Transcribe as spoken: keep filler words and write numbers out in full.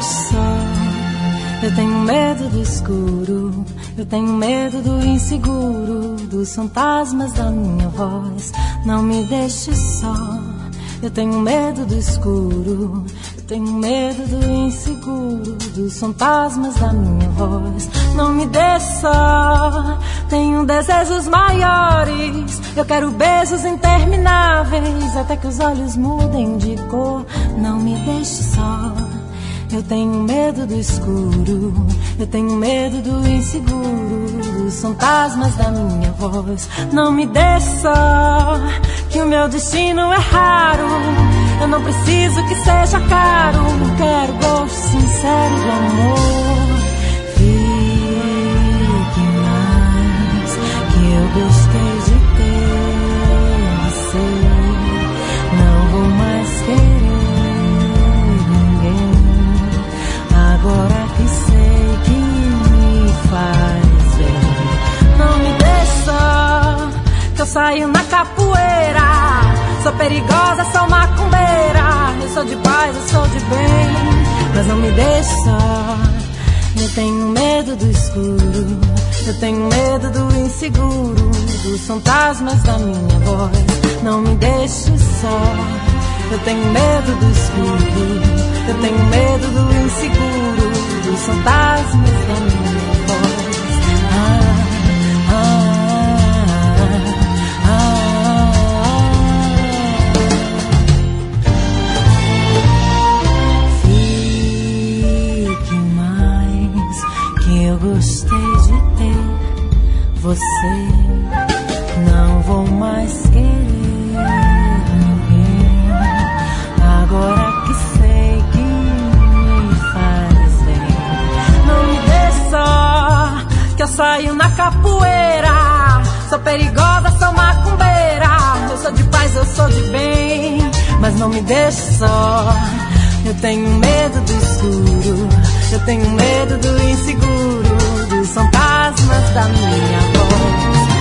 só. Eu tenho medo do escuro, eu tenho medo do inseguro, dos fantasmas da minha voz. Não me deixe só. Eu tenho medo do escuro, eu tenho medo do inseguro, dos fantasmas da minha voz. Não me deixe só. Tenho desejos maiores, eu quero beijos intermináveis, até que os olhos mudem de cor. Não me deixe só. Eu tenho medo do escuro, eu tenho medo do inseguro, dos fantasmas da minha voz. Não me deixe só, que o meu destino é raro. Eu não preciso que seja caro, quero gosto sincero do amor. Fique mais, que eu gostei de ter você. Não vou mais querer ninguém, agora que sei que me faz bem. Não me deixe só, que eu saio na capoeira. Sou perigosa, sou macumbeira. Eu sou de paz, eu sou de bem, mas não me deixe só. Eu tenho medo do escuro, eu tenho medo do inseguro, dos fantasmas da minha voz. Não me deixe só. Eu tenho medo do escuro, eu tenho medo do inseguro, dos fantasmas da minha voz. Ah, ah, ah, ah. Fique mais, que eu gostei de ter você. Não vou mais querer ninguém, agora que sei que me faz bem. Não me deixe só, que eu saio na capoeira. Sou perigosa, sou macumbeira. Eu sou de paz, eu sou de bem, mas não me deixe só. Eu tenho medo do escuro, eu tenho medo do inseguro, dos fantasmas da minha voz.